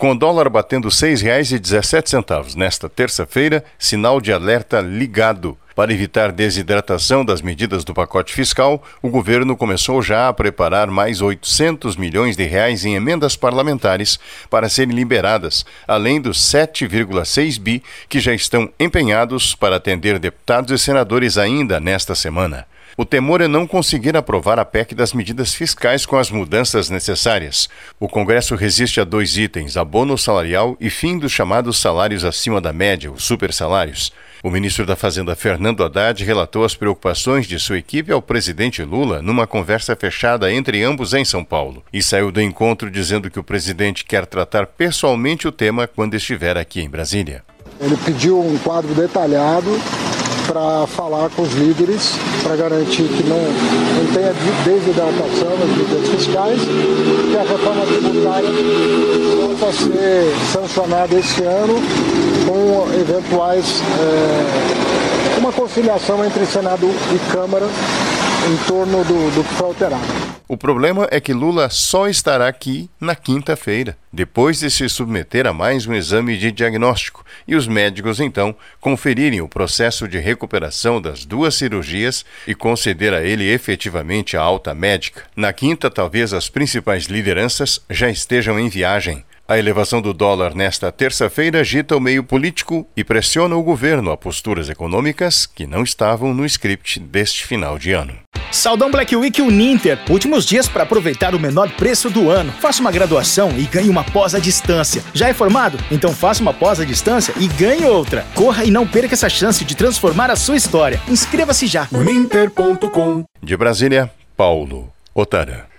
Com o dólar batendo R$ 6,17 nesta terça-feira, sinal de alerta ligado. Para evitar desidratação das medidas do pacote fiscal, o governo começou já a preparar mais 800 milhões de reais em emendas parlamentares para serem liberadas, além dos 7,6 bi que já estão empenhados para atender deputados e senadores ainda nesta semana. O temor é não conseguir aprovar a PEC das medidas fiscais com as mudanças necessárias. O Congresso resiste a 2 itens, abono salarial e fim dos chamados salários acima da média, os supersalários. O ministro da Fazenda, Fernando Haddad, relatou as preocupações de sua equipe ao presidente Lula numa conversa fechada entre ambos em São Paulo. E saiu do encontro dizendo que o presidente quer tratar pessoalmente o tema quando estiver aqui em Brasília. Ele pediu um quadro detalhado para falar com os líderes, para garantir que não tenha desidratação nas medidas fiscais, que a reforma tributária possa ser sancionada esse ano com eventuais, uma conciliação entre Senado e Câmara em torno do que foi alterado. O problema é que Lula só estará aqui na quinta-feira, depois de se submeter a mais um exame de diagnóstico e os médicos, então, conferirem o processo de recuperação das 2 cirurgias e conceder a ele efetivamente a alta médica. Na quinta, talvez as principais lideranças já estejam em viagem. A elevação do dólar nesta terça-feira agita o meio político e pressiona o governo a posturas econômicas que não estavam no script deste final de ano. Saldão Black Week Uninter. Últimos dias para aproveitar o menor preço do ano. Faça uma graduação e ganhe uma pós à distância. Já é formado? Então faça uma pós à distância e ganhe outra. Corra e não perca essa chance de transformar a sua história. Inscreva-se já. Uninter.com. De Brasília, Paulo Otara.